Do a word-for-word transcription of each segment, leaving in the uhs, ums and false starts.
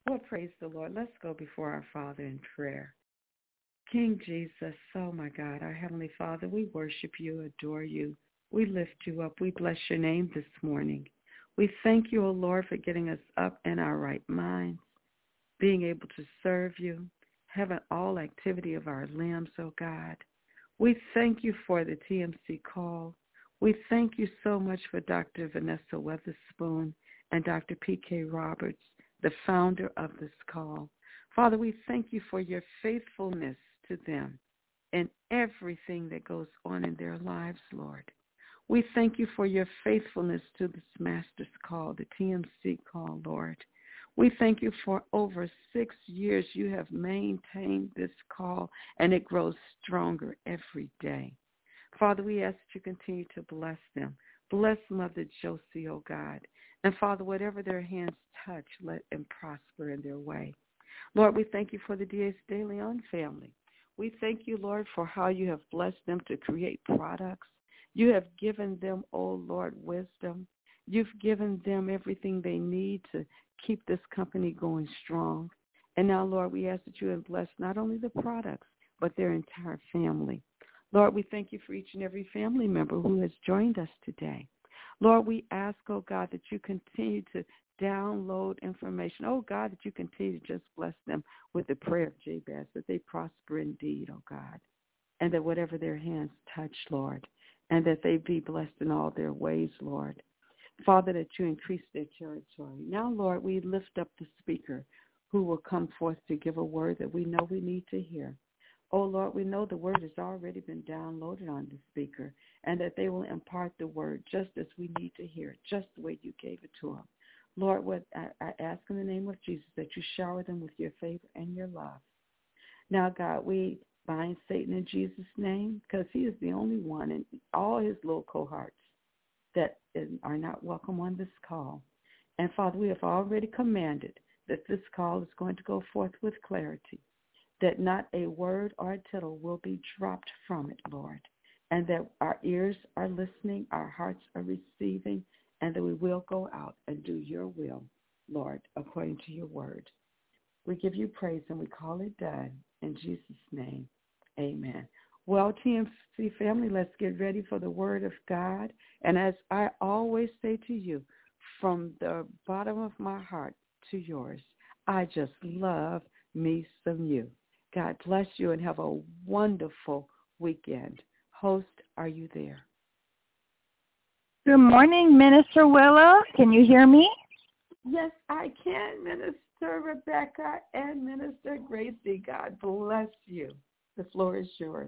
Well, praise the Lord. Let's go before our Father in prayer. King Jesus, oh my God, our Heavenly Father, we worship you, adore you. We lift you up. We bless your name this morning. We thank you, O Lord, for getting us up in our right minds, being able to serve you, having all activity of our limbs, oh God. We thank you for the T M C call. We thank you so much for Doctor Vanessa Weatherspoon and Doctor P K Roberts, the founder of this call. Father, we thank you for your faithfulness to them and everything that goes on in their lives, Lord. We thank you for your faithfulness to this Master's call, the T M C call, Lord. We thank you for over six years you have maintained this call, and it grows stronger every day. Father, we ask that you continue to bless them. Bless Mother Josie, oh God. And Father, whatever their hands touch, let them prosper in their way. Lord, we thank you for the Diaz de Leon family. We thank you, Lord, for how you have blessed them to create products. You have given them, oh Lord, wisdom. You've given them everything they need to keep this company going strong. And now, Lord, we ask that you have blessed not only the products, but their entire family. Lord, we thank you for each and every family member who has joined us today. Lord, we ask, oh God, that you continue to download information. Oh God, that you continue to just bless them with the prayer of Jabez, that they prosper indeed, oh God, and that whatever their hands touch, Lord, and that they be blessed in all their ways, Lord. Father, that you increase their territory. Now, Lord, we lift up the speaker who will come forth to give a word that we know we need to hear. Oh, Lord, we know the word has already been downloaded on the speaker, and that they will impart the word just as we need to hear it, just the way you gave it to them. Lord, what I, I ask in the name of Jesus that you shower them with your favor and your love. Now, God, we bind Satan in Jesus' name because he is the only one in all his little cohorts that are not welcome on this call. And, Father, we have already commanded that this call is going to go forth with clarity, that not a word or a tittle will be dropped from it, Lord, and that our ears are listening, our hearts are receiving, and that we will go out and do your will, Lord, according to your word. We give you praise and we call it done. In Jesus' name, amen. Well, T M C family, let's get ready for the word of God. And as I always say to you, from the bottom of my heart to yours, I just love me some you. God bless you and have a wonderful weekend. Host, are you there? Good morning, Minister Willa. Can you hear me? Yes, I can, Minister Rebecca and Minister Gracie. God bless you. The floor is yours.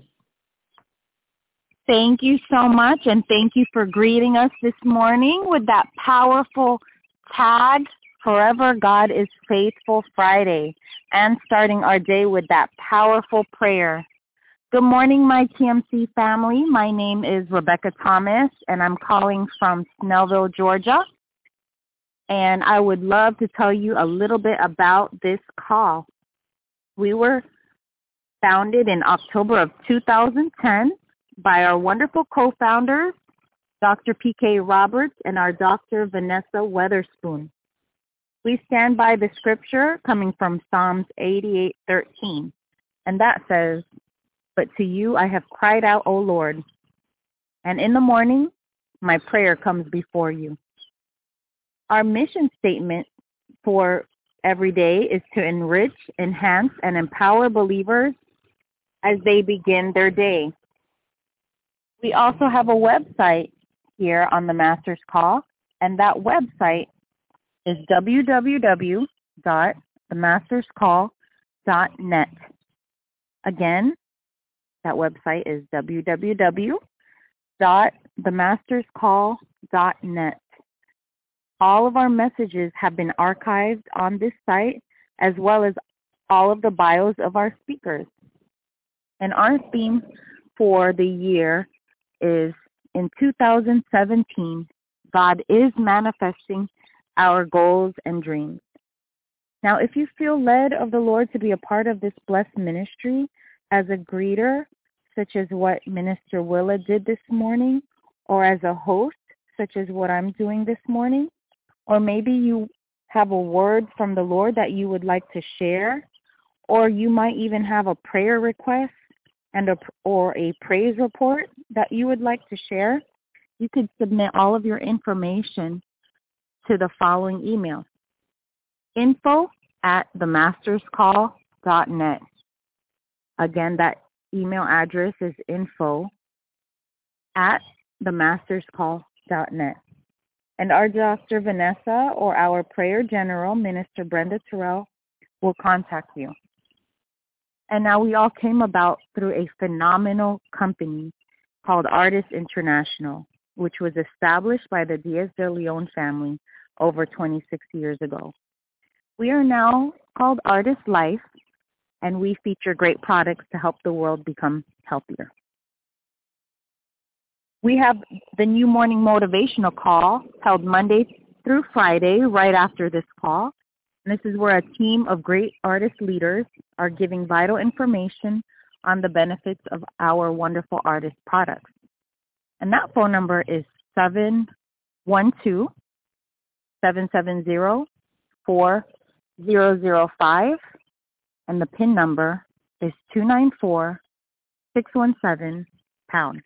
Thank you so much, and thank you for greeting us this morning with that powerful tag, Forever God is Faithful Friday, and starting our day with that powerful prayer. Good morning, my T M C family. My name is Rebecca Thomas, and I'm calling from Snellville, Georgia. And I would love to tell you a little bit about this call. We were founded in October of two thousand ten by our wonderful co-founders, Doctor P K Roberts and our Doctor Vanessa Weatherspoon. We stand by the scripture coming from Psalms eighty-eight thirteen, and that says, "But to you I have cried out, O Lord, and in the morning my prayer comes before you." Our mission statement for every day is to enrich, enhance, and empower believers as they begin their day. We also have a website here on the Master's Call, and that website is w w w dot the masters call dot net. Again, that website is w w w dot the masters call dot net. All of our messages have been archived on this site, as well as all of the bios of our speakers. And our theme for the year is, in two thousand seventeen, God is manifesting our goals and dreams. Now, if you feel led of the Lord to be a part of this blessed ministry as a greeter, such as what Minister Willa did this morning, or as a host, such as what I'm doing this morning, or maybe you have a word from the Lord that you would like to share, or you might even have a prayer request and a, or a praise report that you would like to share, you could submit all of your information to the following email: info at the masters call dot net. Again, that email address is info at the masters call dot net. And our Doctor Vanessa or our prayer general, Minister Brenda Terrell, will contact you. And now we all came about through a phenomenal company called Artists International, which was established by the Diaz de Leon family over twenty-six years ago. We are now called Artist Life, and we feature great products to help the world become healthier. We have the new morning motivational call held Monday through Friday right after this call. And this is where a team of great artist leaders are giving vital information on the benefits of our wonderful artist products. And that phone number is seven one two, seven seven zero, four zero zero five, and the PIN number is two nine four, six one seven, pound.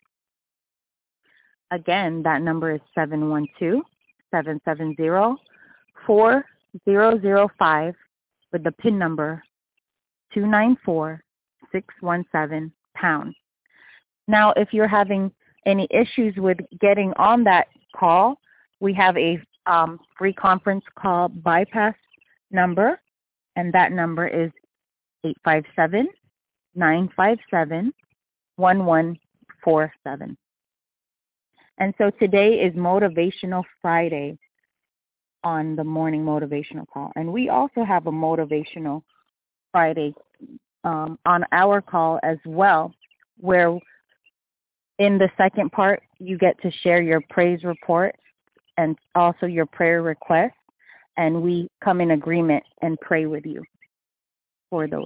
Again, that number is seven one two, seven seven zero, four zero zero five with the PIN number two nine four, six one seven, pound. Now, if you're having any issues with getting on that call, we have a um, free conference call bypass number, and that number is eight five seven, nine five seven, one one four seven. And so today is Motivational Friday on the morning motivational call. And we also have a Motivational Friday um, on our call as well, where in the second part, you get to share your praise report and also your prayer request, and we come in agreement and pray with you for those.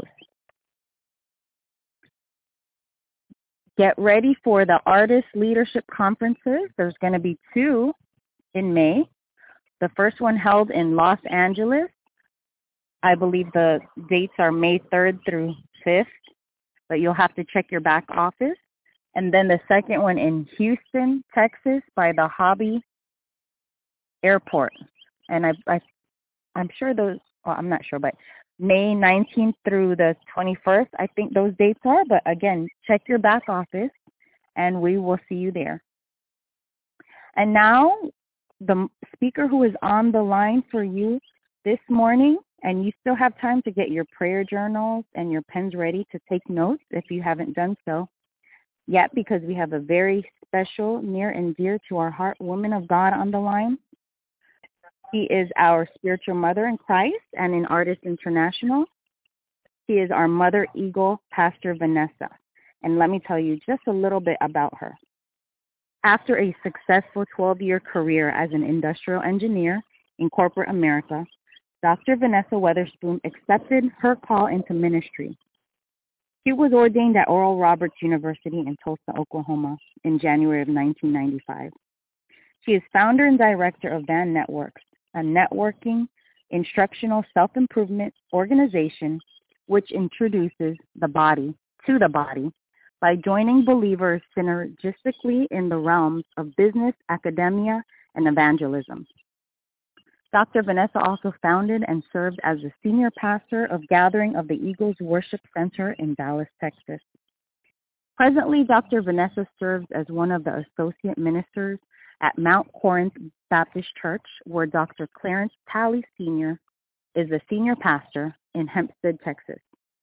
Get ready for the Artist Leadership Conferences. There's going to be two in May. The first one held in Los Angeles. I believe the dates are May third through fifth, but you'll have to check your back office. And then the second one in Houston, Texas, by the Hobby Airport. And I, I, I'm sure those, well, I'm not sure, but May nineteenth through the twenty-first, I think those dates are. But again, check your back office, and we will see you there. And now, the speaker who is on the line for you this morning, and you still have time to get your prayer journals and your pens ready to take notes if you haven't done so yet, because we have a very special, near and dear to our heart woman of God on the line. She is our spiritual mother in Christ and in Artists International. She is our mother eagle, Pastor Vanessa. And let me tell you just a little bit about her. After a successful twelve-year career as an industrial engineer in corporate America, Doctor Vanessa Weatherspoon accepted her call into ministry. She was ordained at Oral Roberts University in Tulsa, Oklahoma in January of nineteen ninety-five. She is founder and director of Van Networks, a networking, instructional self-improvement organization which introduces the body to the body by joining believers synergistically in the realms of business, academia, and evangelism. Doctor Vanessa also founded and served as the senior pastor of Gathering of the Eagles Worship Center in Dallas, Texas. Presently, Doctor Vanessa serves as one of the associate ministers at Mount Corinth Baptist Church, where Doctor Clarence Talley Senior is the senior pastor in Hempstead, Texas.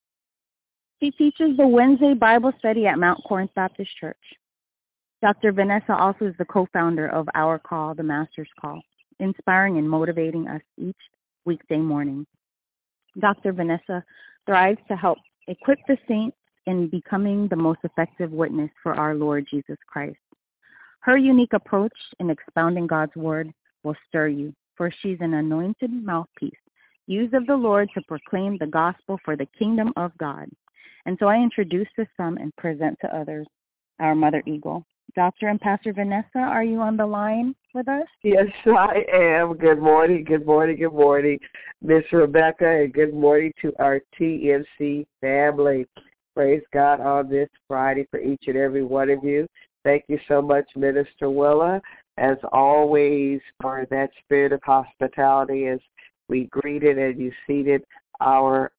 She teaches the Wednesday Bible study at Mount Corinth Baptist Church. Doctor Vanessa also is the co-founder of Our Call, the Master's Call, inspiring and motivating us each weekday morning. Doctor Vanessa thrives to help equip the saints in becoming the most effective witness for our Lord Jesus Christ. Her unique approach in expounding God's word will stir you, for she's an anointed mouthpiece, used of the Lord to proclaim the gospel for the kingdom of God. And so I introduce to some and present to others our Mother Eagle. Doctor and Pastor Vanessa, are you on the line? with us? Yes, I am. Good morning, good morning, good morning, Miss Rebecca, and good morning to our T M C family. Praise God on this Friday for each and every one of you. Thank you so much, Minister Willa, as always, for that spirit of hospitality as we greeted and you seated our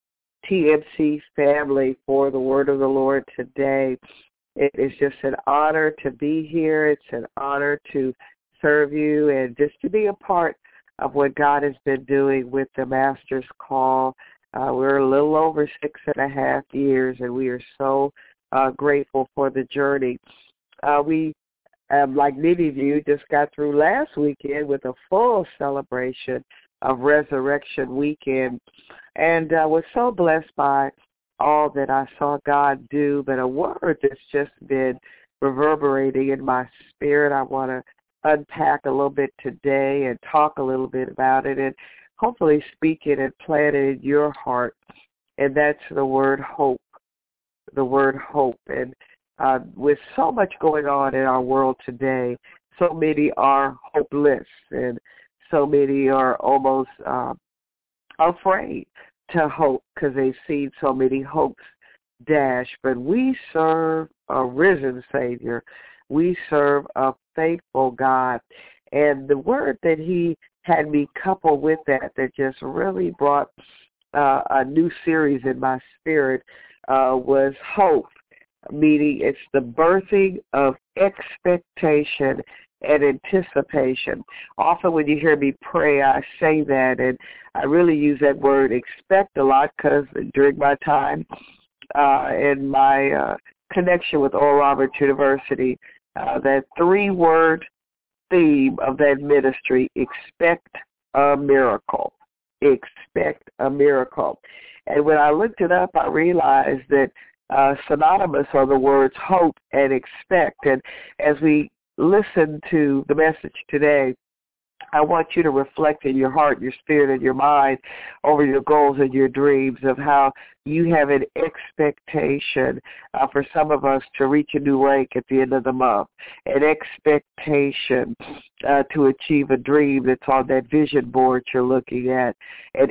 T M C family for the word of the Lord today. It is just an honor to be here. It's an honor to serve you and just to be a part of what God has been doing with the Master's Call. Uh, we're a little over six and a half years, and we are so uh, grateful for the journey. Uh, we, um, like many of you, just got through last weekend with a full celebration of Resurrection Weekend, and uh, was so blessed by all that I saw God do, but a word that's just been reverberating in my spirit. I want to unpack a little bit today and talk a little bit about it and hopefully speak it and plant it in your heart, and that's the word hope, the word hope. And uh, with so much going on in our world today, so many are hopeless and so many are almost uh, afraid to hope because they've seen so many hopes dash. But we serve a risen Savior. We serve a faithful God. And the word that he had me couple with that, that just really brought uh, a new series in my spirit, uh, was hope, meaning it's the birthing of expectation and anticipation. Often when you hear me pray, I say that, and I really use that word expect a lot because during my time uh, in my uh, connection with Oral Roberts University, uh, that three-word theme of that ministry, expect a miracle, expect a miracle. And when I looked it up, I realized that uh, synonymous are the words hope and expect. And as we listen to the message today, I want you to reflect in your heart, your spirit, and your mind over your goals and your dreams of how you have an expectation uh, for some of us to reach a new rank at the end of the month, an expectation uh, to achieve a dream that's on that vision board you're looking at, an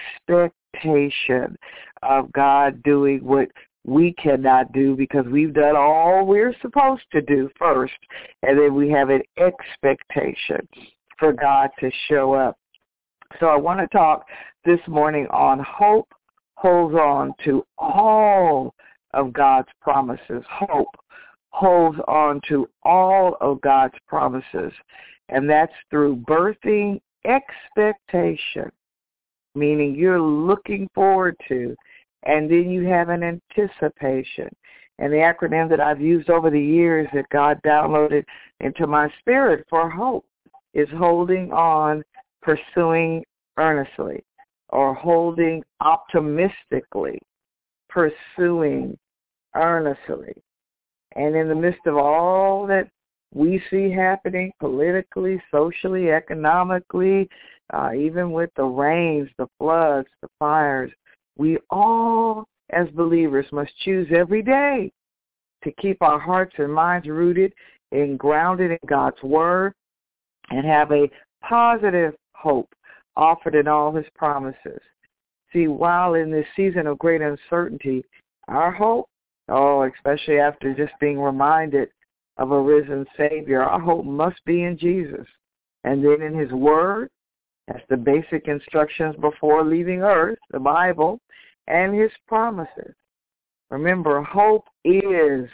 expectation of God doing what we cannot do because we've done all we're supposed to do first, and then we have an expectation for God to show up. So I want to talk this morning on hope holds on to all of God's promises. Hope holds on to all of God's promises, and that's through birthing expectation, meaning you're looking forward to, and then you have an anticipation. And the acronym that I've used over the years that God downloaded into my spirit for hope is holding on, pursuing earnestly, or holding optimistically, pursuing earnestly. And in the midst of all that we see happening politically, socially, economically, uh, even with the rains, the floods, the fires, we all, as believers, must choose every day to keep our hearts and minds rooted and grounded in God's Word and have a positive hope offered in all His promises. See, while in this season of great uncertainty, our hope, oh, especially after just being reminded of a risen Savior, our hope must be in Jesus. And then in His Word, that's the basic instructions before leaving earth, the Bible, and His promises. Remember, hope is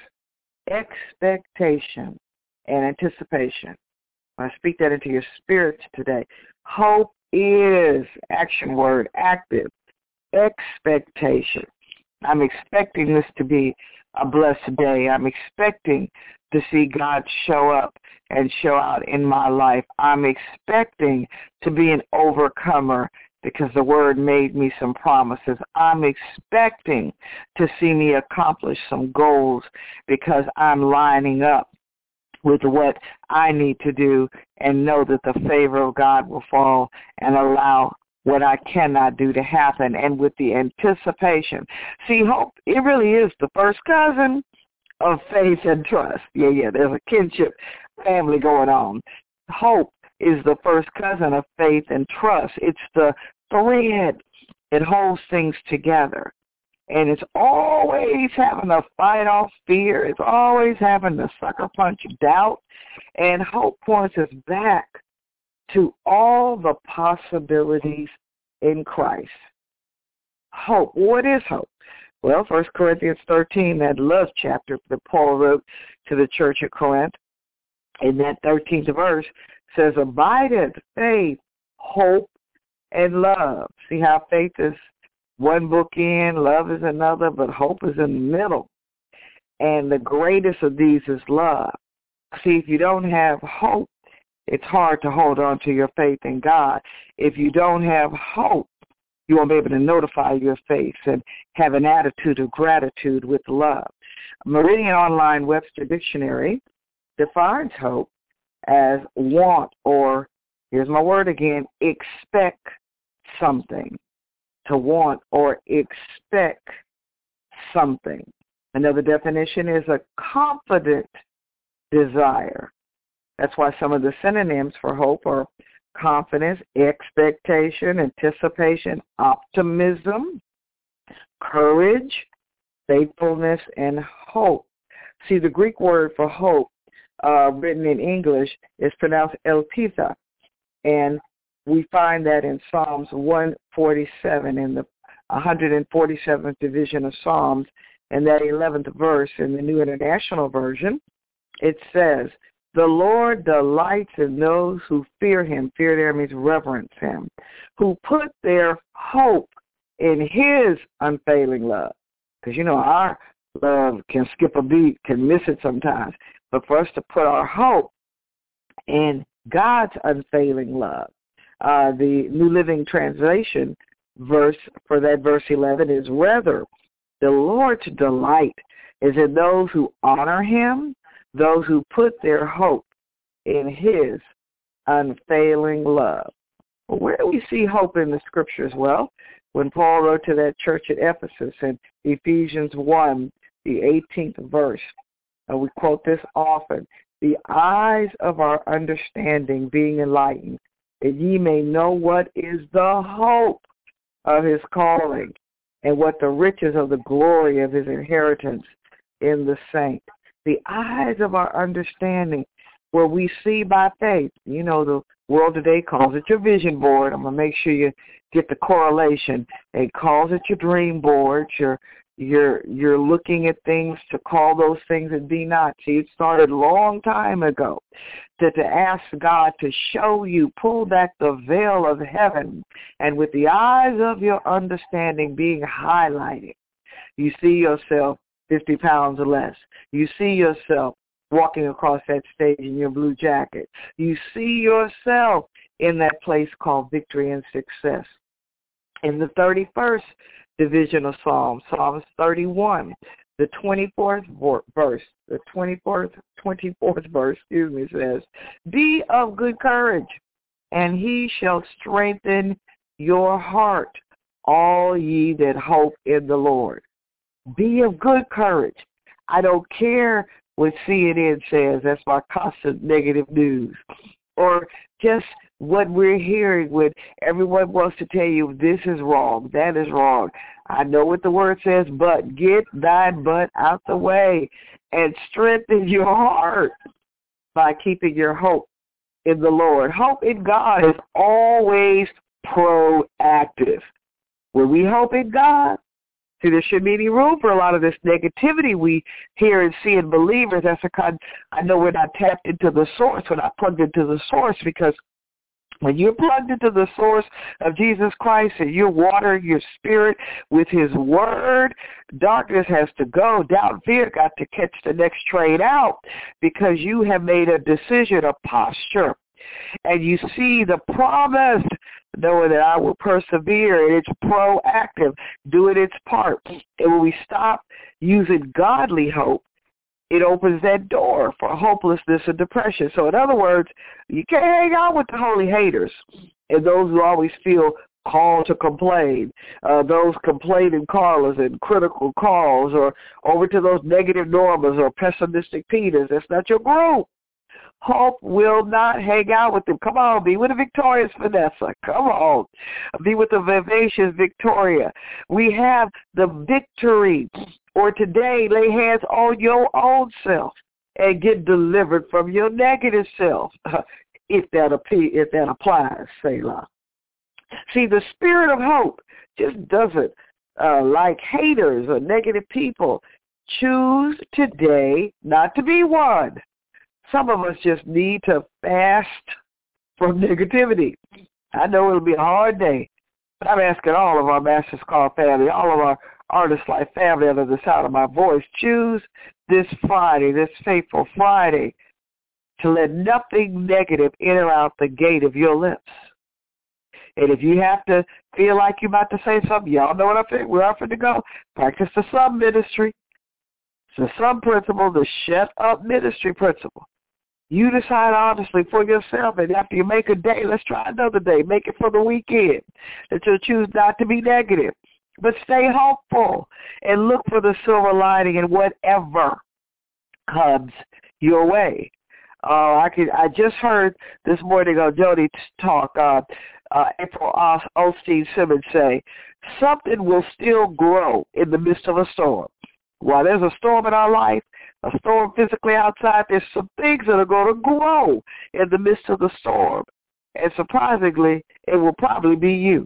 expectation and anticipation. I speak that into your spirits today. Hope is, action word, active, expectation. I'm expecting this to be a blessed day. I'm expecting to see God show up and show out in my life. I'm expecting to be an overcomer because the Word made me some promises. I'm expecting to see me accomplish some goals because I'm lining up with what I need to do and know that the favor of God will fall and allow what I cannot do to happen, and with the anticipation. See, hope, it really is the first cousin of faith and trust. Yeah, yeah, there's a kinship family going on. hope is the first cousin of faith and trust. It's the thread that holds things together. And it's always having to fight off fear. It's always having to sucker punch doubt. And hope points us back to all the possibilities in Christ. Hope. What is hope? Well, First Corinthians thirteen, that love chapter that Paul wrote to the church at Corinth, in that thirteenth verse, says, abide in faith, hope, and love. See how faith is one bookend, love is another, but hope is in the middle. And the greatest of these is love. See, if you don't have hope, it's hard to hold on to your faith in God. If you don't have hope, you won't be able to notify your faith and have an attitude of gratitude with love. Meridian Online Webster Dictionary defines hope as want, or, here's my word again, expect something. To want or expect something. Another definition is a confident desire. That's why some of the synonyms for hope are confidence, expectation, anticipation, optimism, courage, faithfulness, and hope. See, the Greek word for hope, uh, written in English, is pronounced elpitha, and we find that in Psalms one forty-seven, in the one hundred forty-seventh division of Psalms, in that eleventh verse in the New International Version. It says, the Lord delights in those who fear him. Fear there means reverence him. Who put their hope in his unfailing love. Because, you know, our love can skip a beat, can miss it sometimes. But for us to put our hope in God's unfailing love. Uh, the New Living Translation verse for that verse eleven is, rather, the Lord's delight is in those who honor him, those who put their hope in his unfailing love. Well, where do we see hope in the scriptures? Well, when Paul wrote to that church at Ephesus in Ephesians one, the eighteenth verse, uh, we quote this often, the eyes of our understanding being enlightened, that ye may know what is the hope of his calling, and what the riches of the glory of his inheritance in the saints. The eyes of our understanding, where we see by faith. You know, the world today calls it your vision board. I'm going to make sure you get the correlation. It calls it your dream board. Your You're you're looking at things to call those things that be not. See, it started a long time ago to, to ask God to show you, pull back the veil of heaven, and with the eyes of your understanding being highlighted, you see yourself fifty pounds or less. You see yourself walking across that stage in your blue jacket. You see yourself in that place called victory and success. In the thirty-first division of Psalms, Psalms thirty-one, the twenty-fourth verse, the twenty-fourth, twenty-fourth verse, excuse me, says, be of good courage, and he shall strengthen your heart, all ye that hope in the Lord. Be of good courage. I don't care what C N N says. That's my constant negative news. Or just what we're hearing when everyone wants to tell you this is wrong, that is wrong. I know what the word says, but get thy butt out the way and strengthen your heart by keeping your hope in the Lord. Hope in God is always proactive. When we hope in God, see, there shouldn't be any room for a lot of this negativity we hear and see in believers. That's a kind, I know we're not tapped into the source, we're not plugged into the source, because when you're plugged into the source of Jesus Christ and you're watering your spirit with his word, darkness has to go. Doubt and fear got to catch the next train out, because you have made a decision, a posture, and you see the promise, knowing that I will persevere, and it's proactive, doing its part. And when we stop using godly hope, it opens that door for hopelessness and depression. So in other words, you can't hang out with the holy haters and those who always feel called to complain, uh, those complaining callers and critical calls, or over to those negative Normas or pessimistic Peters. That's not your group. Hope will not hang out with them. Come on, be with the victorious Vanessa. Come on. Be with the vivacious Victoria. We have the victory. Or today, lay hands on your own self and get delivered from your negative self, if that, if that applies, Selah. See, the spirit of hope just doesn't uh, like haters or negative people. Choose today not to be one. Some of us just need to fast from negativity. I know it'll be a hard day, but I'm asking all of our Master's Call family, all of our Artist Life family under the sound of my voice, choose this Friday, this faithful Friday, to let nothing negative enter out the gate of your lips. And if you have to feel like you're about to say something, y'all know what I'm saying? We're offered to go. Practice the sub ministry. It's the sub principle, the shut up ministry principle. You decide honestly for yourself, and after you make a day, let's try another day. Make it for the weekend. That you'll choose not to be negative, but stay hopeful and look for the silver lining in whatever comes your way. Uh, I could. I just heard this morning on Jody talk, uh, uh, April Osteen Simmons say, something will still grow in the midst of a storm. While there's a storm in our life, a storm physically outside, there's some things that are going to grow in the midst of the storm. And surprisingly, it will probably be you.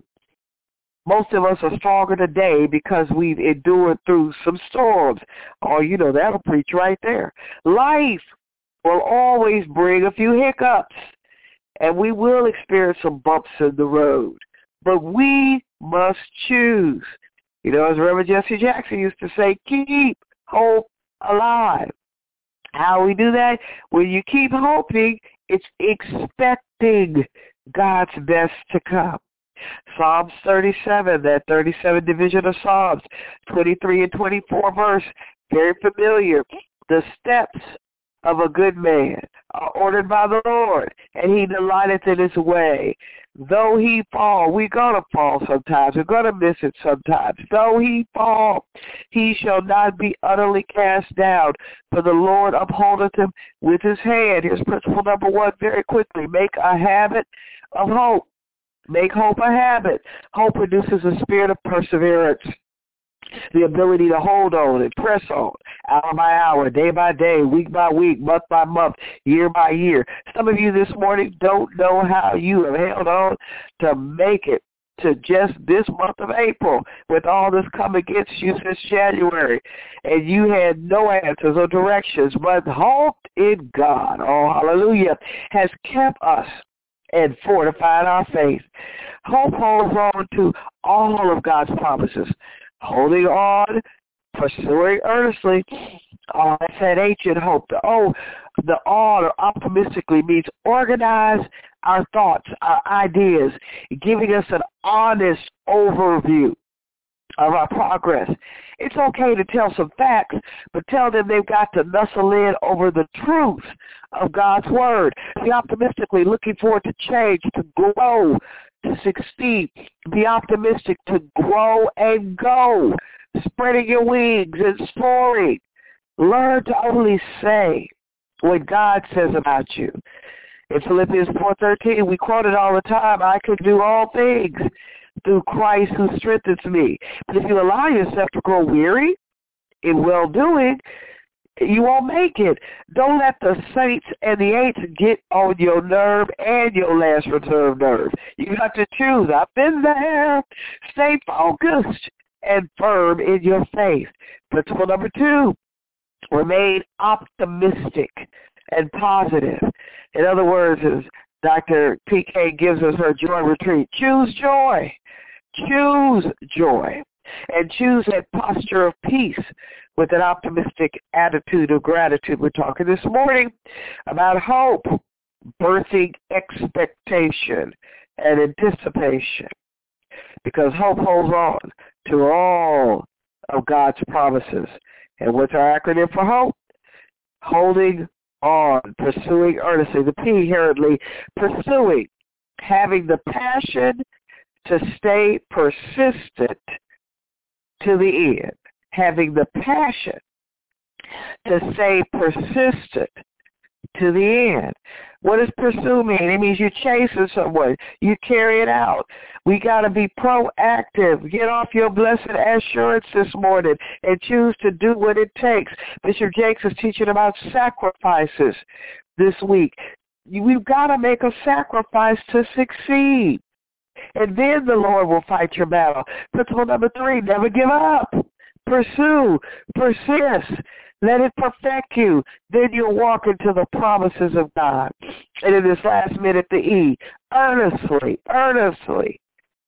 Most of us are stronger today because we've endured through some storms. Oh, you know, that'll preach right there. Life will always bring a few hiccups, and we will experience some bumps in the road. But we must choose. You know, as Reverend Jesse Jackson used to say, keep hope alive. How we do that? When you keep hoping, it's expecting God's best to come. Psalms thirty-seven, that thirty-seven division of Psalms, twenty-three and twenty-four verse, very familiar. The steps of a good man are ordered by the Lord, and he delighteth in his way. Though he fall, we're going to fall sometimes. We're going to miss it sometimes. Though he fall, he shall not be utterly cast down, for the Lord upholdeth him with his hand. Here's principle number one very quickly. Make a habit of hope. Make hope a habit. Hope produces a spirit of perseverance, the ability to hold on and press on, hour by hour, day by day, week by week, month by month, year by year. Some of you this morning don't know how you have held on to make it to just this month of April with all this come against you since January, and you had no answers or directions, but hope in God, oh hallelujah, has kept us and fortified our faith. Hope holds on to all of God's promises. Holding on, pursuing earnestly. Oh, that's that ancient hope. The O, the on or optimistically means organize our thoughts, our ideas, giving us an honest overview of our progress. It's okay to tell some facts, but tell them they've got to nuzzle in over the truth of God's word. Be optimistically looking forward to change, to grow, to succeed. Be optimistic to grow and go, spreading your wings and soaring. Learn to only say what God says about you. In Philippians four thirteen, we quote it all the time, I can do all things through Christ who strengthens me. But if you allow yourself to grow weary in well-doing, you won't make it. Don't let the saints and the ain'ts get on your nerve and your last reserve nerve. You got to choose. I've been there. Stay focused and firm in your faith. Principle number two, remain optimistic and positive. In other words, as Doctor P K gives us her joy retreat, choose joy. Choose joy. And choose that posture of peace with an optimistic attitude of gratitude. We're talking this morning about hope, birthing expectation and anticipation. Because hope holds on to all of God's promises. And what's our acronym for hope? Holding on, pursuing earnestly. The P, hurriedly, pursuing, having the passion to stay persistent to the end. Having the passion to stay persistent to the end. What does pursue mean? It means you're chasing someone. You carry it out. We got to be proactive. Get off your blessed assurance this morning and choose to do what it takes. Bishop Jakes is teaching about sacrifices this week. We've got to make a sacrifice to succeed. And then the Lord will fight your battle. Principle number three, never give up. Pursue. Persist. Let it perfect you. Then you'll walk into the promises of God. And in this last minute, the E, earnestly, earnestly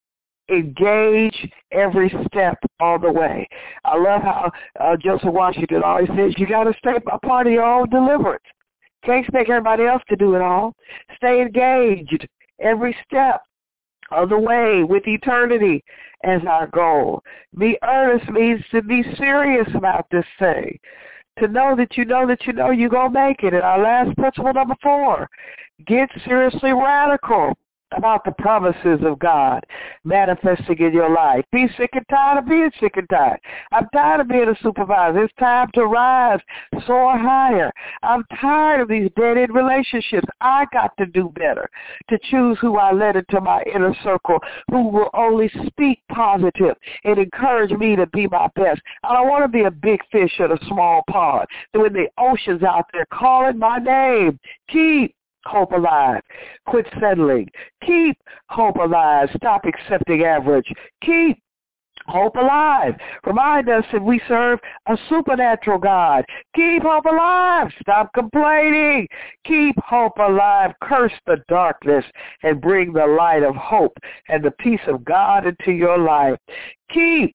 engage every step all the way. I love how uh, Joseph Washington always says, you got to stay a part of your own deliverance. Can't expect everybody else to do it all. Stay engaged every step of the way with eternity as our goal. Be earnest means to be serious about this thing. To know that you know that you know you're going to make it. And our last principle, number four, get seriously radical about the promises of God manifesting in your life. Be sick and tired of being sick and tired. I'm tired of being a supervisor. It's time to rise, soar higher. I'm tired of these dead-end relationships. I got to do better, to choose who I let into my inner circle, who will only speak positive and encourage me to be my best. I don't want to be a big fish in a small pond. So when the ocean's out there calling my name, keep hope alive. Quit settling. Keep hope alive. Stop accepting average. Keep hope alive. Remind us that we serve a supernatural God. Keep hope alive. Stop complaining. Keep hope alive. Curse the darkness and bring the light of hope and the peace of God into your life. Keep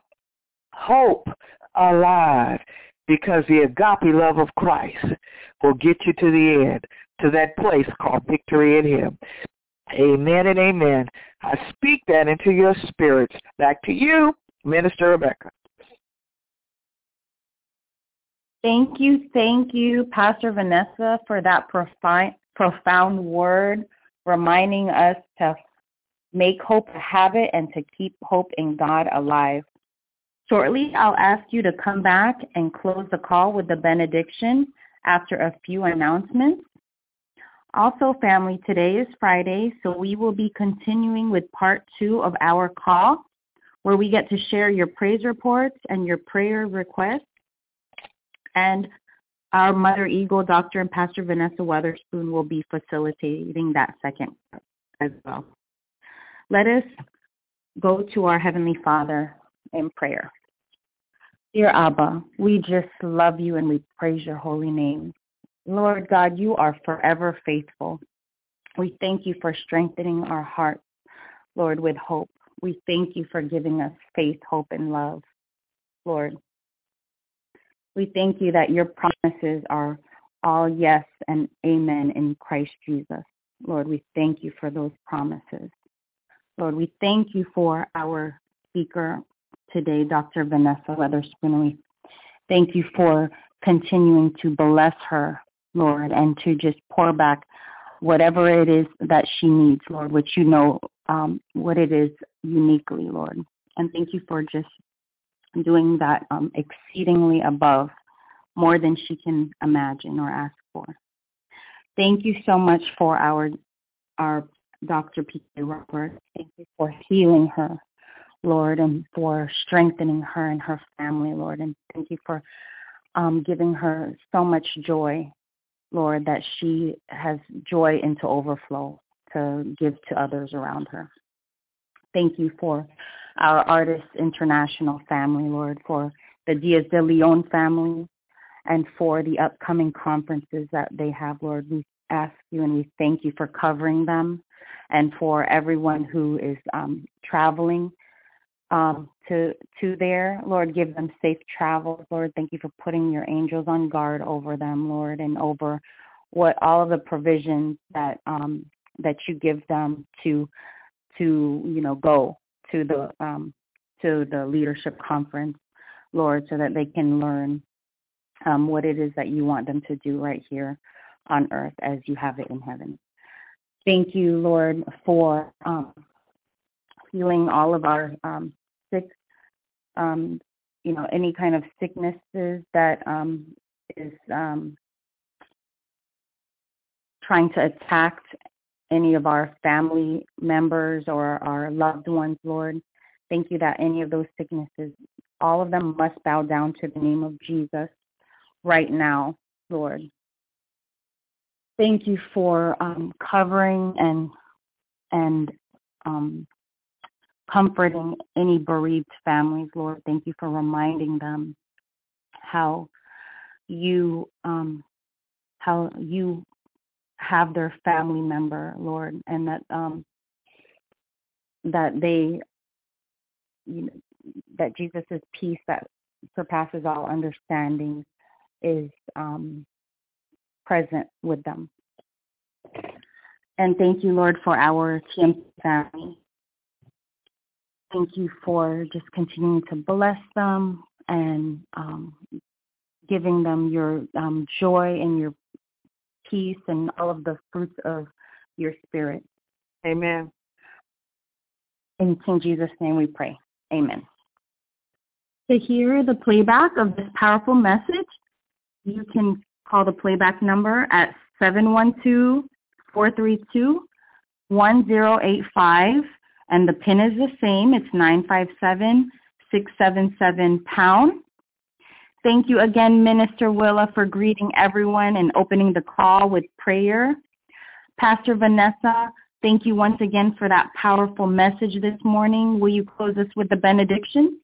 hope alive, because the agape love of Christ will get you to the end, to that place called victory in him. Amen and amen. I speak that into your spirits. Back to you, Minister Rebecca. Thank you, thank you, Pastor Vanessa, for that profound, profound word, reminding us to make hope a habit and to keep hope in God alive. Shortly, I'll ask you to come back and close the call with the benediction after a few announcements. Also, family, today is Friday, so we will be continuing with part two of our call, where we get to share your praise reports and your prayer requests. And our Mother Eagle, Doctor and Pastor Vanessa Weatherspoon, will be facilitating that second as well. Let us go to our Heavenly Father in prayer. Dear Abba, we just love you and we praise your holy name. Lord God, you are forever faithful. We thank you for strengthening our hearts, Lord, with hope. We thank you for giving us faith, hope, and love, Lord. We thank you that your promises are all yes and amen in Christ Jesus. Lord, we thank you for those promises. Lord, we thank you for our speaker today, Doctor Vanessa Weatherspoon. We thank you for continuing to bless her, Lord, and to just pour back whatever it is that she needs, Lord, which you know um, what it is uniquely, Lord. And thank you for just doing that um, exceedingly above, more than she can imagine or ask for. Thank you so much for our our Doctor P K Roberts. Thank you for healing her, Lord, and for strengthening her and her family, Lord. And thank you for um, giving her so much joy, Lord, that she has joy into overflow to give to others around her. Thank you for our Artists International family, Lord, for the Diaz de Leon family, and for the upcoming conferences that they have, Lord. We ask you and we thank you for covering them, and for everyone who is um, traveling um, to to there. Lord, give them safe travels, Lord. Thank you for putting your angels on guard over them, Lord, and over what all of the provisions that um, that you give them to to you know go to the um, to the leadership conference, Lord, so that they can learn um, what it is that you want them to do right here on earth as you have it in heaven. Thank you, Lord, for um, healing all of our um, sick, um, you know, any kind of sicknesses that um, is um, trying to attack any of our family members or our loved ones, Lord. Thank you that any of those sicknesses, all of them must bow down to the name of Jesus right now, Lord. Thank you for um, covering and and um, comforting any bereaved families, Lord. Thank you for reminding them how you um, how you have their family member, Lord, and that um, that they, you know, that Jesus' peace that surpasses all understanding is um, present with them. And thank you, Lord, for our T M C family. Thank you for just continuing to bless them and um, giving them your um, joy and your peace and all of the fruits of your spirit. Amen. In King Jesus' name we pray. Amen. To hear the playback of this powerful message, you can call the playback number at seven one two, four three two, one zero eight five, and the PIN is the same. It's nine five seven, six seven seven, pound. Thank you again, Minister Willa, for greeting everyone and opening the call with prayer. Pastor Vanessa, thank you once again for that powerful message this morning. Will you close us with the benediction?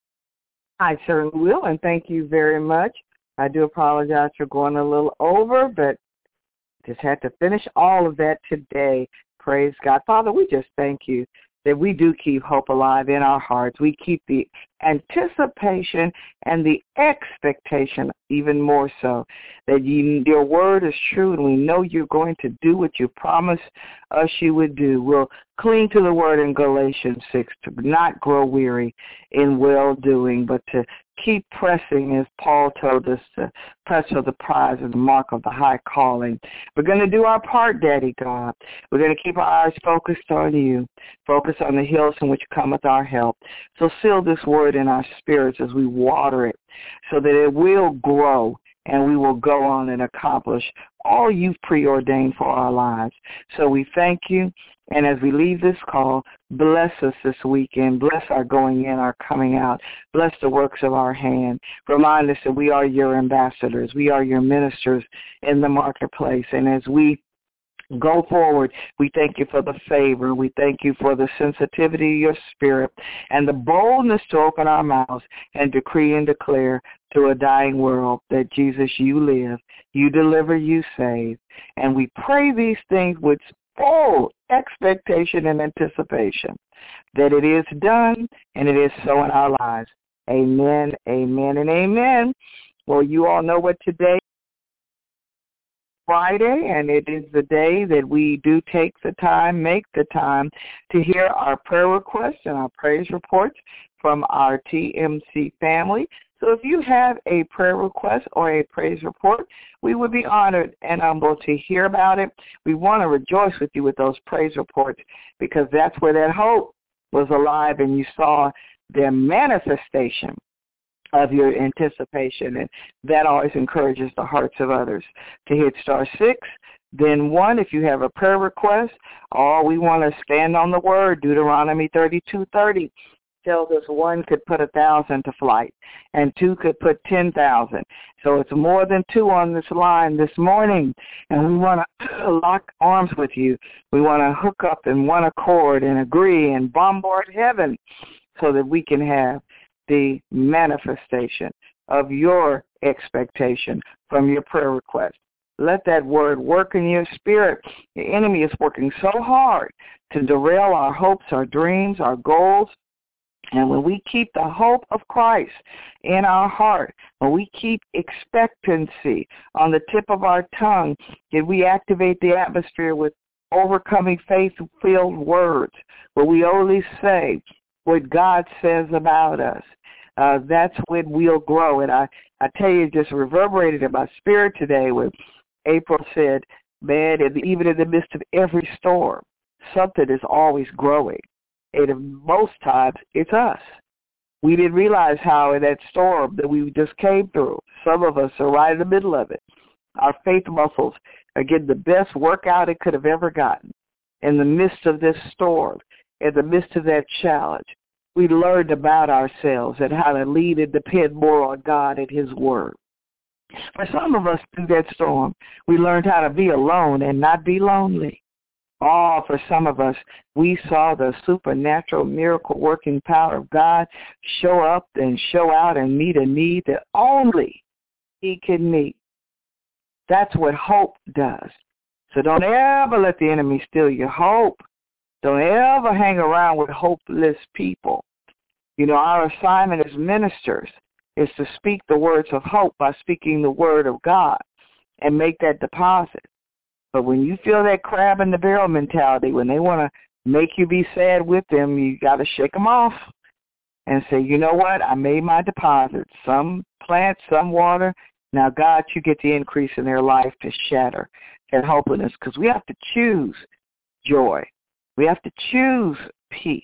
I certainly will, and thank you very much. I do apologize for going a little over, but just had to finish all of that today. Praise God. Father, we just thank you that we do keep hope alive in our hearts. We keep the anticipation and the expectation even more so that you, your word is true, and we know you're going to do what you promised us you would do. We'll cling to the word in Galatians six, to not grow weary in well-doing, but to keep pressing, as Paul told us, to press for the prize of the mark of the high calling. We're going to do our part, Daddy God. We're going to keep our eyes focused on you, focus on the hills from which cometh our help. So seal this word in our spirits as we water it, so that it will grow and we will go on and accomplish all you've preordained for our lives. So we thank you, and as we leave this call, bless us this weekend. Bless our going in, our coming out. Bless the works of our hand. Remind us that we are your ambassadors. We are your ministers in the marketplace. And as we go forward, we thank you for the favor. We thank you for the sensitivity of your spirit and the boldness to open our mouths and decree and declare to a dying world that, Jesus, you live, you deliver, you save. And we pray these things with full expectation and anticipation that it is done and it is so in our lives. Amen, amen, and amen. Well, you all know what today Friday, and it is the day that we do take the time, make the time to hear our prayer requests and our praise reports from our T M C family. So if you have a prayer request or a praise report, we would be honored and humbled to hear about it. We want to rejoice with you with those praise reports, because that's where that hope was alive and you saw their manifestation of your anticipation, and that always encourages the hearts of others. To hit star six, then one if you have a prayer request, or we want to stand on the word. Deuteronomy thirty-two thirty tells us one could put a thousand to flight, and two could put ten thousand. So it's more than two on this line this morning, and we want to lock arms with you. We want to hook up in one accord and agree and bombard heaven so that we can have the manifestation of your expectation from your prayer request. Let that word work in your spirit. The enemy is working so hard to derail our hopes, our dreams, our goals. And when we keep the hope of Christ in our heart, when we keep expectancy on the tip of our tongue, then we activate the atmosphere with overcoming faith-filled words, where we only say what God says about us. Uh, that's when we'll grow. And I, I tell you, it just reverberated in my spirit today when April said, man, even in the midst of every storm, something is always growing. And most times, it's us. We didn't realize how in that storm that we just came through, some of us are right in the middle of it. Our faith muscles or get the best workout it could have ever gotten. In the midst of this storm, in the midst of that challenge, we learned about ourselves and how to lead and depend more on God and his word. For some of us through that storm, we learned how to be alone and not be lonely. Oh, for some of us, we saw the supernatural miracle-working power of God show up and show out and meet a need that only he can meet. That's what hope does. So don't ever let the enemy steal your hope. Don't ever hang around with hopeless people. You know, our assignment as ministers is to speak the words of hope by speaking the word of God and make that deposit. But when you feel that crab in the barrel mentality, when they want to make you be sad with them, you got to shake them off and say, you know what, I made my deposit. Some plant, some water. Now, God, you get the increase in their life to shatter that hopelessness, because we have to choose joy. We have to choose peace.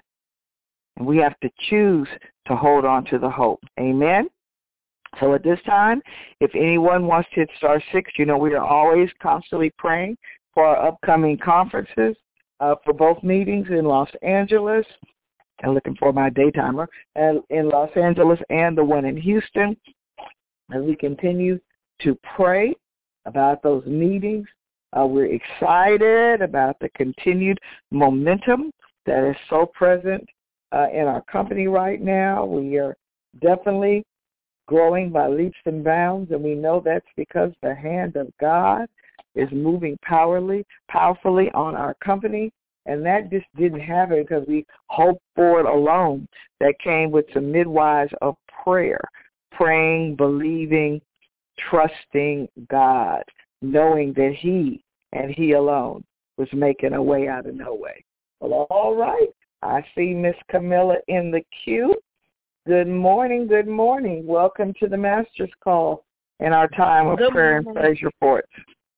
And we have to choose to hold on to the hope. Amen? So at this time, if anyone wants to hit star six, you know we are always constantly praying for our upcoming conferences, uh, for both meetings in Los Angeles. I'm looking for my daytimer, and in Los Angeles and the one in Houston. As we continue to pray about those meetings, uh, we're excited about the continued momentum that is so present uh, in our company right now. We are definitely growing by leaps and bounds, and we know that's because the hand of God is moving powerfully, powerfully on our company, and that just didn't happen because we hoped for it alone. That came with some midwives of prayer, praying, believing, trusting God, knowing that he and he alone was making a way out of no way. Well, all right. I see Miss Camilla in the queue. Good morning, good morning. Welcome to the Master's Call and our time of good prayer morning. and praise reports.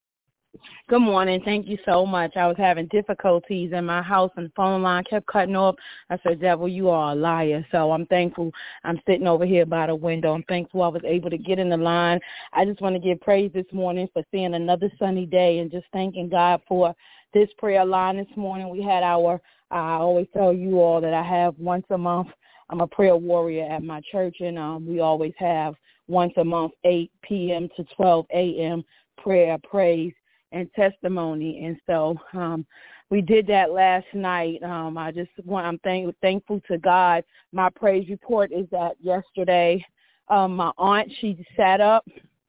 Good morning. Thank you so much. I was having difficulties in my house and the phone line kept cutting off. I said, devil, you are a liar. So I'm thankful I'm sitting over here by the window. I'm thankful I was able to get in the line. I just want to give praise this morning for seeing another sunny day and just thanking God for this prayer line this morning. We had our, I always tell you all that I have once a month. I'm a prayer warrior at my church, and um, we always have once a month, eight p.m. to twelve a.m. prayer, praise, and testimony. And so um, we did that last night. Um, I just want, I'm thank, thankful to God. My praise report is that yesterday um, my aunt, she sat up.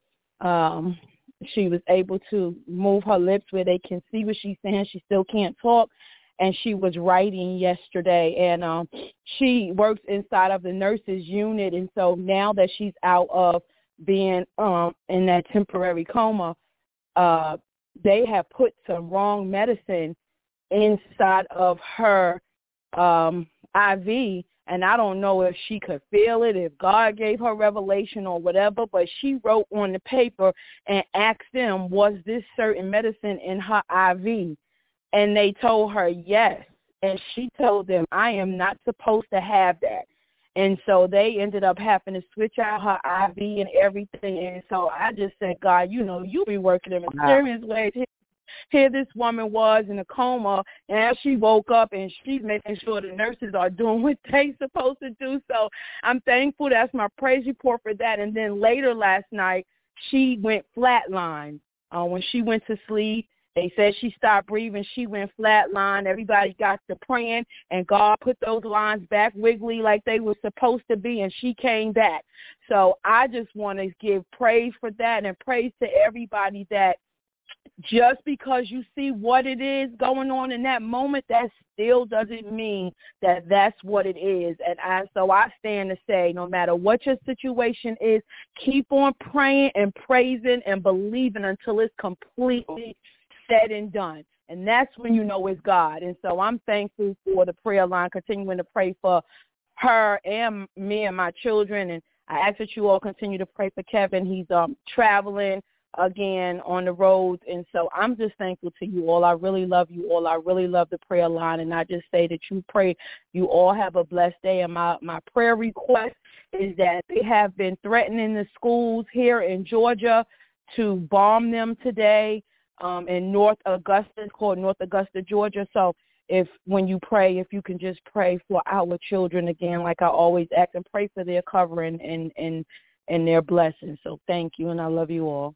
Um, she was able to move her lips where they can see what she's saying. She still can't talk. And she was writing yesterday, and um, she works inside of the nurses unit. And so now that she's out of being um, in that temporary coma, uh, they have put some wrong medicine inside of her um, I V, and I don't know if she could feel it, if God gave her revelation or whatever, but she wrote on the paper and asked them, was this certain medicine in her I V? And they told her yes. And she told them, I am not supposed to have that. And so they ended up having to switch out her I V and everything. And so I just said, God, you know, you be working in mysterious ways. Here, here this woman was in a coma, and as she woke up, and she's making sure the nurses are doing what they're supposed to do. So I'm thankful. That's my praise report for that. And then later last night, she went flatline. Uh, when she went to sleep, they said she stopped breathing. She went flatline. Everybody got to praying, and God put those lines back wiggly like they were supposed to be, and she came back. So I just want to give praise for that and praise to everybody that just because you see what it is going on in that moment, that still doesn't mean that that's what it is. And I, so I stand to say, no matter what your situation is, keep on praying and praising and believing until it's completely said and done. And that's when you know it's God. And so I'm thankful for the prayer line, continuing to pray for her and me and my children. And I ask that you all continue to pray for Kevin. He's um, traveling again on the roads. And so I'm just thankful to you all. I really love you all. I really love the prayer line. And I just say that you pray, you all have a blessed day. And my, my prayer request is that they have been threatening the schools here in Georgia to bomb them today. um, in North Augusta. It's called North Augusta, Georgia. So if when you pray, if you can just pray for our children again, like I always ask, and pray for their covering and, and, and their blessings. So thank you, and I love you all.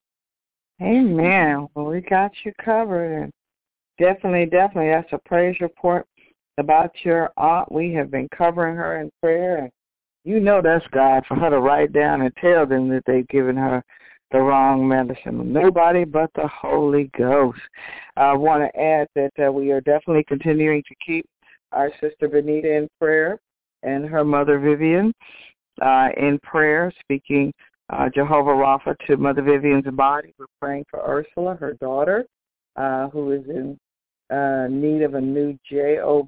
Amen. Well, we got you covered. And definitely, definitely, that's a praise report about your aunt. We have been covering her in prayer. And you know that's God for her to write down and tell them that they've given her the wrong medicine. Nobody but the Holy Ghost. I want to add that uh, we are definitely continuing to keep our sister Benita in prayer and her mother Vivian uh, in prayer, speaking uh, Jehovah Rapha to Mother Vivian's body. We're praying for Ursula, her daughter, uh, who is in uh, need of a new job.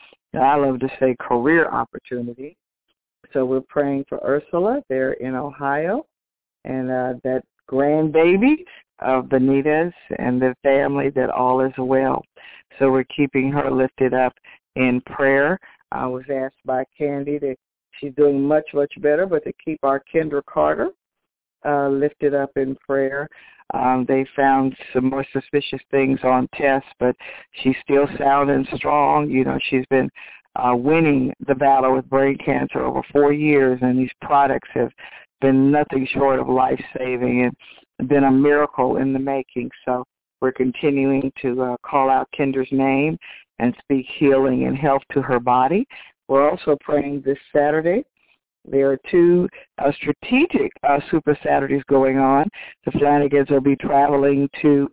I love to say career opportunity. So we're praying for Ursula there in Ohio, and uh, that grandbaby of Benita's and the family, that all is well. So we're keeping her lifted up in prayer. I was asked by Candy that she's doing much, much better, but to keep our Kendra Carter uh, lifted up in prayer. Um, they found some more suspicious things on tests, but she's still sound and strong. You know, she's been uh, winning the battle with brain cancer over four years, and these products have been nothing short of life-saving and been a miracle in the making. So we're continuing to uh, call out Kendra's name and speak healing and health to her body. We're also praying this Saturday. There are two uh, strategic uh, Super Saturdays going on. The Flanagans will be traveling to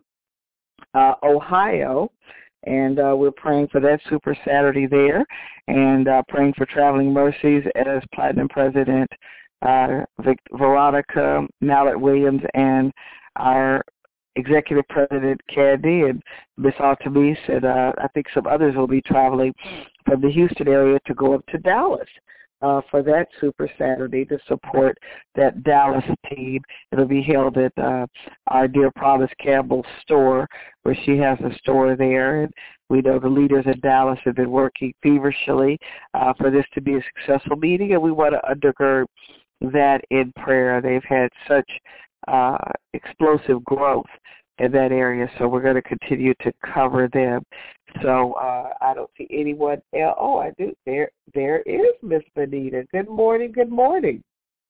uh, Ohio, and uh, we're praying for that Super Saturday there, and uh, praying for traveling mercies as Platinum President uh, Vic- Veronica Mallett-Williams and our Executive President Candy and Miss Artemis, and uh, I think some others will be traveling from the Houston area to go up to Dallas uh, for that Super Saturday to support that Dallas team. It'll be held at uh, our dear Promise Campbell's store, where she has a store there. And we know the leaders in Dallas have been working feverishly uh, for this to be a successful meeting, and we want to undergird that in prayer. They've had such uh, explosive growth in that area, so we're going to continue to cover them. So uh, I don't see anyone else. Oh, I do. There, there is Miss Benita. Good morning. Good morning.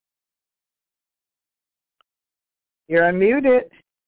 You're unmuted.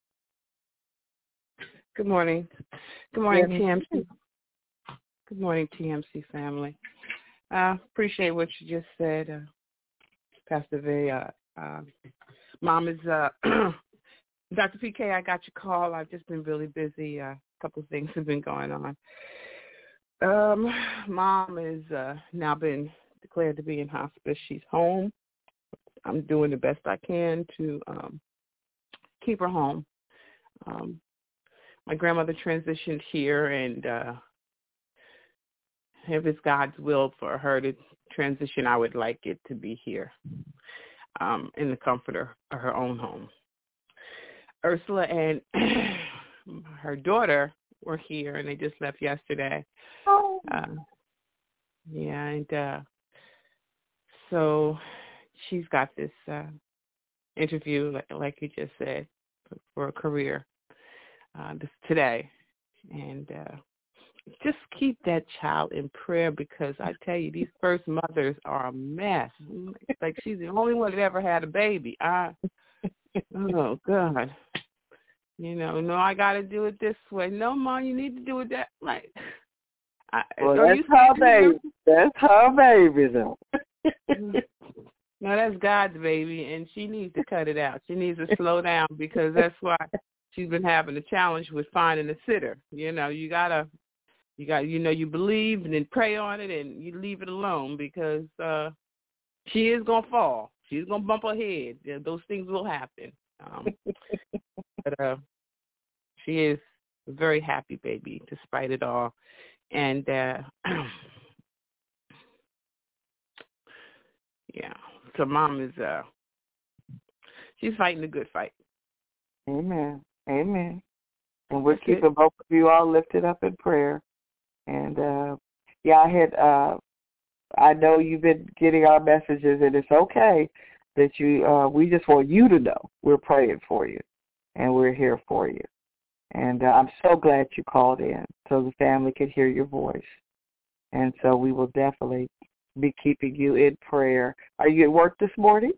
Good morning. Good morning, Yeah. T M C. Good morning, T M C family. I uh, appreciate what you just said, uh, Pastor V. Uh, uh, Mom is, uh, Doctor P K, I got your call. I've just been really busy. Uh, a couple of things have been going on. Um, Mom is uh, now been declared to be in hospice. She's home. I'm doing the best I can to um, keep her home. Um, my grandmother transitioned here, and uh, if it's God's will for her to transition, I would like it to be here um, in the comfort of her own home. Ursula and her daughter were here, and they just left yesterday. Oh. Uh, yeah, and uh, so she's got this uh, interview, like, like you just said, for, for a career uh, this, today. And uh, just keep that child in prayer, because I tell you, these first mothers are a mess. Like, she's the only one that ever had a baby. I, oh, God. You know, no, I got to do it this way. No, Mom, you need to do it that like. I, Well, that's her baby. That's her baby, though. No, that's God's baby, and she needs to cut it out. She needs to slow down, because that's why she's been having a challenge with finding a sitter. You know, you gotta, you got, you know, you believe and then pray on it, and you leave it alone, because uh, she is gonna fall. She's gonna bump her head. Yeah, those things will happen. Um, but uh, she is a very happy baby, despite it all. And uh, yeah, so Mom is uh, she's fighting a good fight. Amen. Amen. And we're That's keeping it. both of you all lifted up in prayer. And uh, yeah, I had. Uh, I know you've been getting our messages, and it's okay that you. Uh, we just want you to know we're praying for you, and we're here for you. And uh, I'm so glad you called in so the family could hear your voice. And so we will definitely be keeping you in prayer. Are you at work this morning?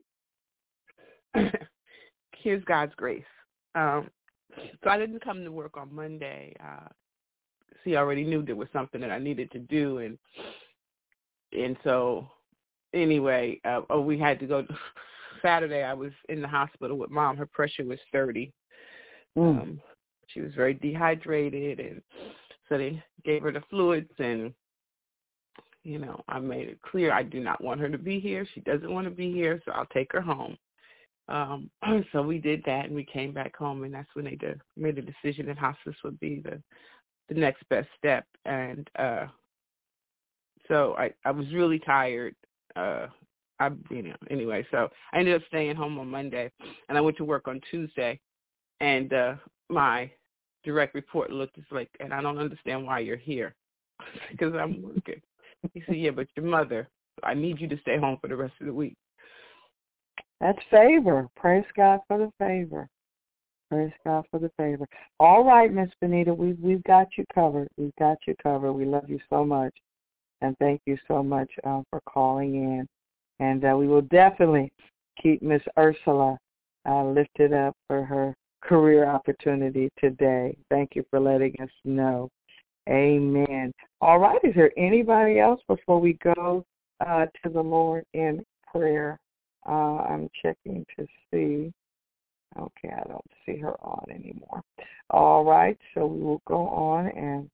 Here's God's grace. Um, so I didn't come to work on Monday. Uh, see, I already knew there was something that I needed to do. And and so anyway, uh, oh, we had to go. Saturday I was in the hospital with Mom. Her pressure was thirty. Mm. Um, she was very dehydrated, and so they gave her the fluids, and, you know, I made it clear I do not want her to be here. She doesn't want to be here, so I'll take her home. Um, so we did that, and we came back home, and that's when they did, made the decision that hospice would be the, the next best step. And uh, so I, I was really tired. Uh, I, you know, anyway, so I ended up staying home on Monday, and I went to work on Tuesday, and uh, my direct report looked just like, and I don't understand why you're here, because I'm working. He said, yeah, but your mother, I need you to stay home for the rest of the week. That's favor. Praise God for the favor. Praise God for the favor. All right, Miss Benita, we've, we've got you covered. We've got you covered. We love you so much, and thank you so much uh, for calling in. And uh, we will definitely keep Miss Ursula uh, lifted up for her career opportunity today. Thank you for letting us know. Amen. All right. Is there anybody else before we go uh, to the Lord in prayer? Uh, I'm checking to see. Okay, I don't see her on anymore. All right. So we will go on and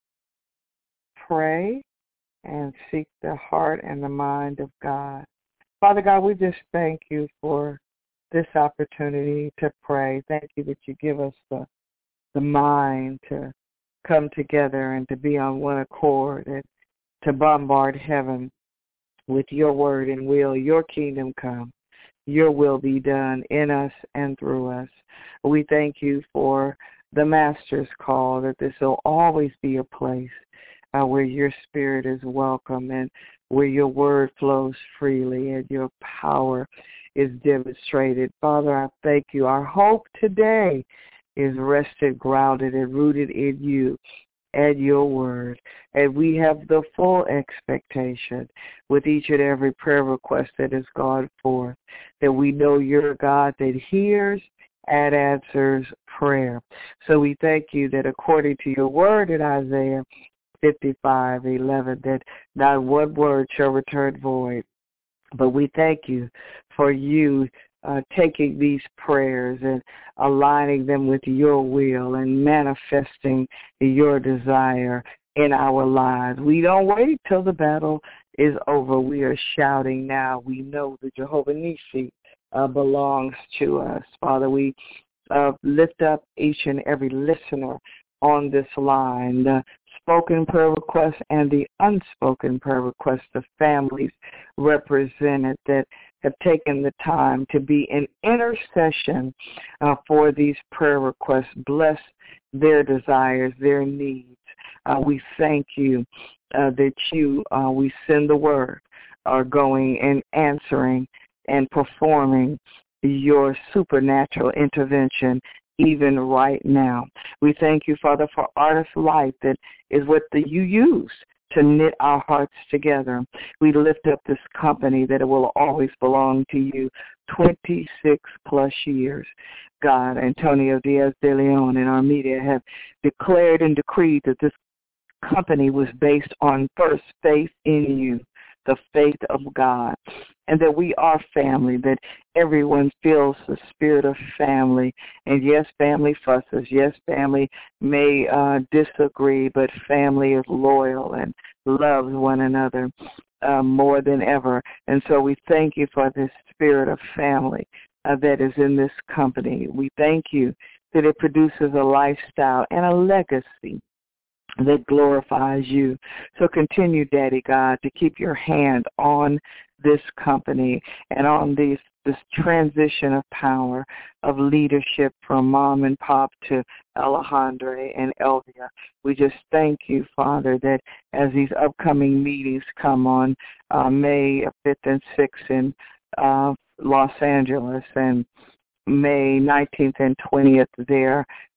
pray and seek the heart and the mind of God. Father God, we just thank you for this opportunity to pray. Thank you that you give us the, the mind to come together and to be on one accord and to bombard heaven with your word and will. Your kingdom come. Your will be done in us and through us. We thank you for the Master's call, that this will always be a place uh, where your spirit is welcome and where your word flows freely and your power is demonstrated. Father, I thank you. Our hope today is rested, grounded, and rooted in you and your word. And we have the full expectation with each and every prayer request that has gone forth, that we know you're a God that hears and answers prayer. So we thank you that according to your word in Isaiah fifty-five eleven, that not one word shall return void. But we thank you for you uh, taking these prayers and aligning them with your will and manifesting your desire in our lives. We don't wait till the battle is over. We are shouting now. We know that Jehovah Nissi uh, belongs to us. Father, we uh, lift up each and every listener on this line, the spoken prayer requests and the unspoken prayer requests of families represented that have taken the time to be in intercession uh, for these prayer requests. Bless their desires, their needs. Uh, we thank you uh, that you, uh, we send the word, are going and answering and performing your supernatural intervention even right now. We thank you, Father, for Artist Life, that is what the, you use to knit our hearts together. We lift up this company that it will always belong to you, twenty-six plus years. God, Antonio Diaz de Leon and our media have declared and decreed that this company was based on first faith in you, the faith of God, and that we are family, that everyone feels the spirit of family. And yes, family fusses. Yes, family may uh, disagree, but family is loyal and loves one another uh, more than ever. And so we thank you for this spirit of family uh, that is in this company. We thank you that it produces a lifestyle and a legacy that glorifies you. So continue, Daddy God, to keep your hand on this company and on these, this transition of power, of leadership from Mom and Pop to Alejandra and Elvia. We just thank you, Father, that as these upcoming meetings come on uh, May fifth and sixth in uh, Los Angeles and May nineteenth and twentieth there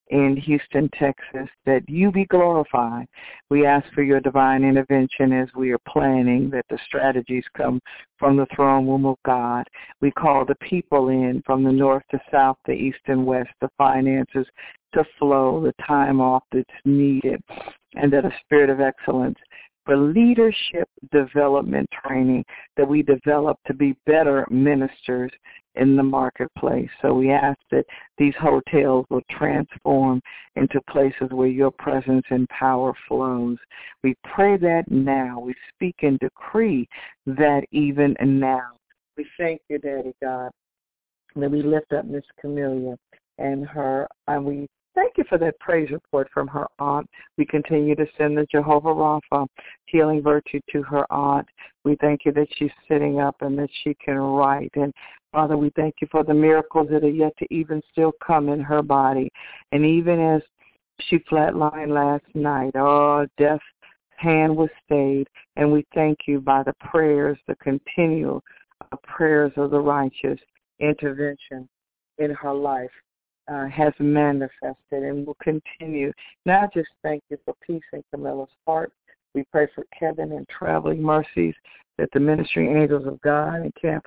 in Houston, Texas, that you be glorified. We ask for your divine intervention as we are planning, that the strategies come from the throne room of God. We call the people in from the north to south, the east and west, the finances to flow, the time off that's needed, and that a spirit of excellence for leadership development training, that we develop to be better ministers in the marketplace. So we ask that these hotels will transform into places where your presence and power flows. We pray that now. We speak and decree that even now. We thank you, Daddy God, that we lift up Miss Camelia and her, and we thank you for that praise report from her aunt. We continue to send the Jehovah Rapha healing virtue to her aunt. We thank you that she's sitting up and that she can write. And Father, we thank you for the miracles that are yet to even still come in her body. And even as she flatlined last night, oh, death's hand was stayed. And we thank you by the prayers, the continual uh, prayers of the righteous intervention in her life. Uh, has manifested and will continue. Now just thank you for peace in Camilla's heart. We pray for Kevin and traveling mercies, that the ministering angels of God encamp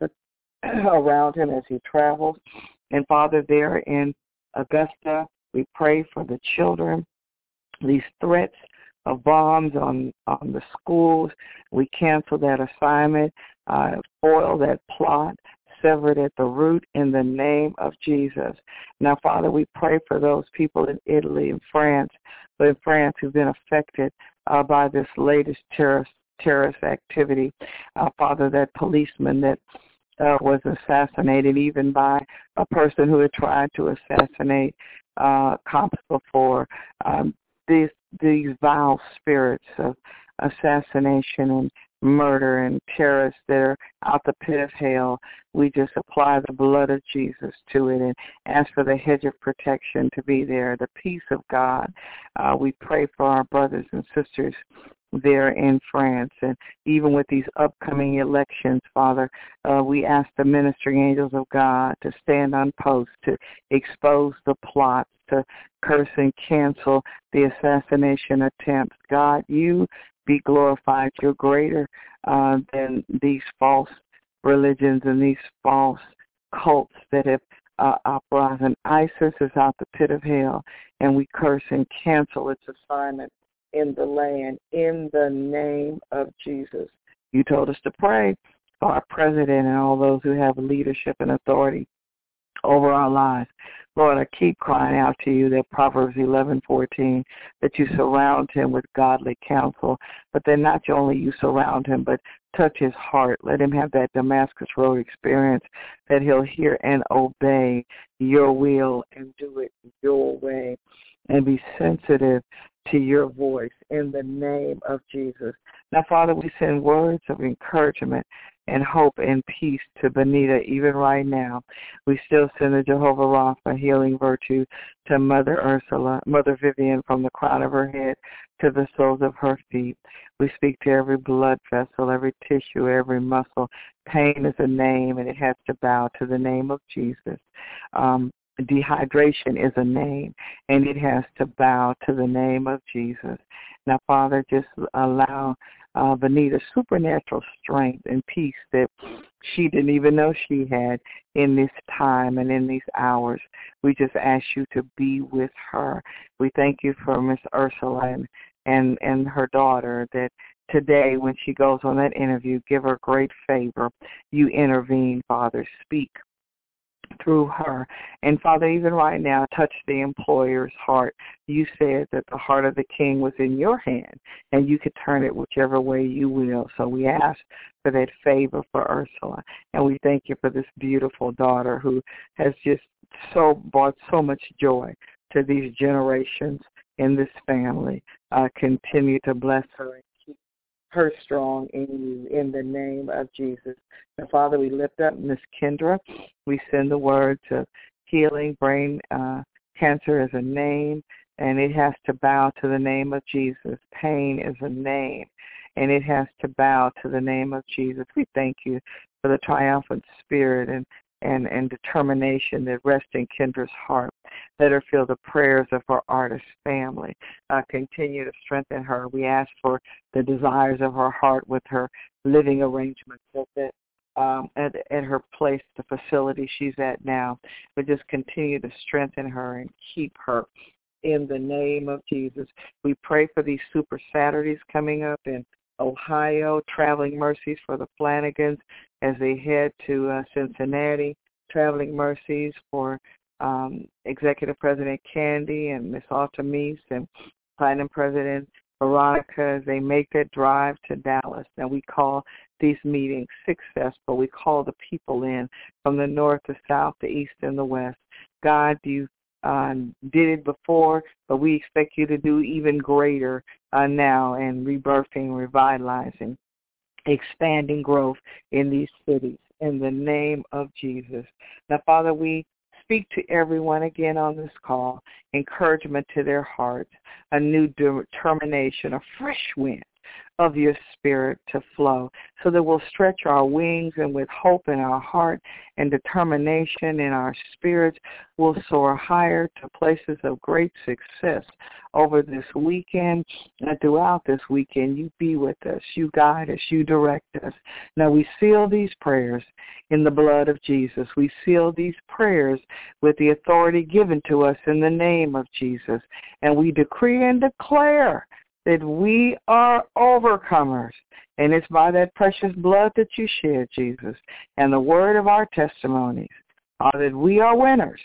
around him as he travels. And Father, there in Augusta, we pray for the children, these threats of bombs on, on the schools. We cancel that assignment, uh, foil that plot, sever it at the root in the name of Jesus. Now, Father, we pray for those people in Italy and France, but in France who've been affected uh, by this latest terrorist terrorist activity. Uh, Father, that policeman that uh, was assassinated even by a person who had tried to assassinate uh, cops before. Um, these these vile spirits of assassination and murder and terrorists that are out the pit of hell, we just apply the blood of Jesus to it and ask for the hedge of protection to be there, the peace of God. Uh, we pray for our brothers and sisters there in France. And even with these upcoming elections, Father, uh, we ask the ministering angels of God to stand on post, to expose the plots, to curse and cancel the assassination attempts. God, you be glorified. You're greater uh, than these false religions and these false cults that have uh, uprising. ISIS is out the pit of hell, and we curse and cancel its assignment in the land in the name of Jesus. You told us to pray for our president and all those who have leadership and authority over our lives. Lord, I keep crying out to you that Proverbs eleven fourteen, that you surround him with godly counsel, but then not only you surround him, but touch his heart. Let him have that Damascus Road experience, that he'll hear and obey your will and do it your way and be sensitive to your voice in the name of Jesus. Now, Father, we send words of encouragement and hope and peace to Benita even right now. We still send the Jehovah Rapha healing virtue to Mother Ursula, Mother Vivian, from the crown of her head to the soles of her feet. We speak to every blood vessel, every tissue, every muscle. Pain is a name, and it has to bow to the name of Jesus. Um, dehydration is a name, and it has to bow to the name of Jesus. Now, Father, just allow uh, Benita supernatural strength and peace that she didn't even know she had in this time and in these hours. We just ask you to be with her. We thank you for Miss Ursula and, and, and her daughter, that today when she goes on that interview, give her great favor. You intervene, Father. Speak through her. And Father, even right now, touch the employer's heart. You said that the heart of the king was in your hand, and you could turn it whichever way you will. So we ask for that favor for Ursula. And we thank you for this beautiful daughter who has just so brought so much joy to these generations in this family. Uh, continue to bless her and keep her strong in you in the name of Jesus. And Father, we lift up Miss Kendra. We send the word to healing. Brain uh, cancer is a name, and it has to bow to the name of Jesus. Pain is a name, and it has to bow to the name of Jesus. We thank you for the triumphant spirit and, and, and determination that rests in Kendra's heart. Let her feel the prayers of her artist family. Uh, continue to strengthen her. We ask for the desires of her heart with her living arrangements at, the, um, at, at her place, the facility she's at now. But just continue to strengthen her and keep her in the name of Jesus. We pray for these Super Saturdays coming up in Ohio, traveling mercies for the Flanagans as they head to uh, Cincinnati, traveling mercies for um, Executive President Candy and Miss Altamise and Platinum President Veronica as they make that drive to Dallas. And we call these meetings successful. We call the people in from the north, the south, the east, and the west. God, you Uh, did it before, but we expect you to do even greater uh, now and rebirthing, revitalizing, expanding growth in these cities in the name of Jesus. Now, Father, we speak to everyone again on this call, encouragement to their hearts, a new determination, a fresh wind of your spirit to flow so that we'll stretch our wings, and with hope in our heart and determination in our spirits, we'll soar higher to places of great success over this weekend and throughout this weekend. You be with us, you guide us, you direct us. Now we seal these prayers in the blood of Jesus. We seal these prayers with the authority given to us in the name of Jesus. And we decree and declare that we are overcomers, and it's by that precious blood that you shed, Jesus, and the word of our testimonies are that we are winners,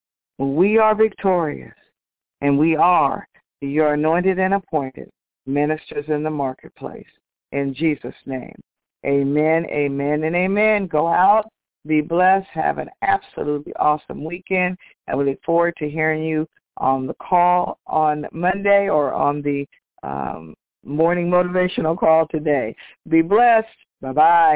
we are victorious, and we are your anointed and appointed ministers in the marketplace. In Jesus' name, amen, amen, and amen. Go out, be blessed, have an absolutely awesome weekend, and we look forward to hearing you on the call on Monday or on the Um, morning motivational call today. Be blessed. Bye-bye.